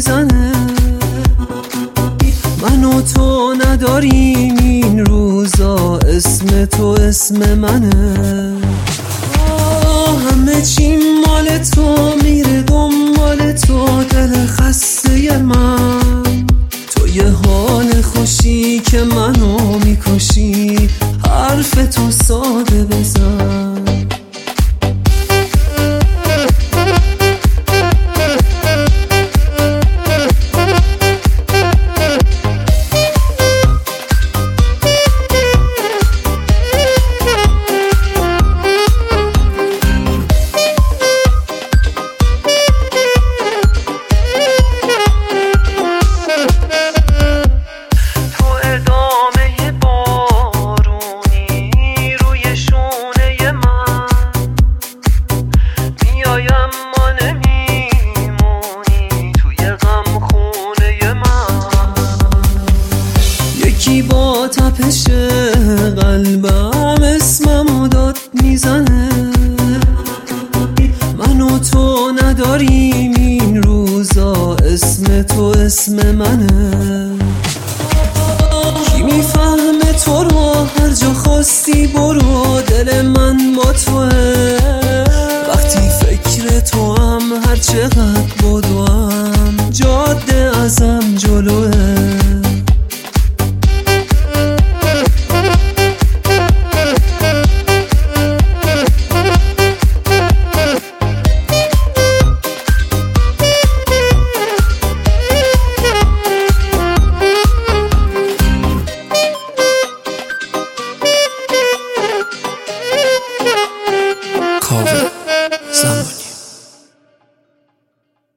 میزنه. من و تو نداریم این روزا، اسم تو اسم منه. همه چی مال تو، میره دنبال تو دل خسته من. تو یه حال خوشی که منو میکشی، حرف تو ساده بزن. با تپش قلبم اسممو داد میزنه. من و تو نداریم این روزا، اسم تو اسم منه. کی میفهمه تو رو؟ هر جا خواستی برو، دل من با توه. وقتی فکر تو هم هر چقدر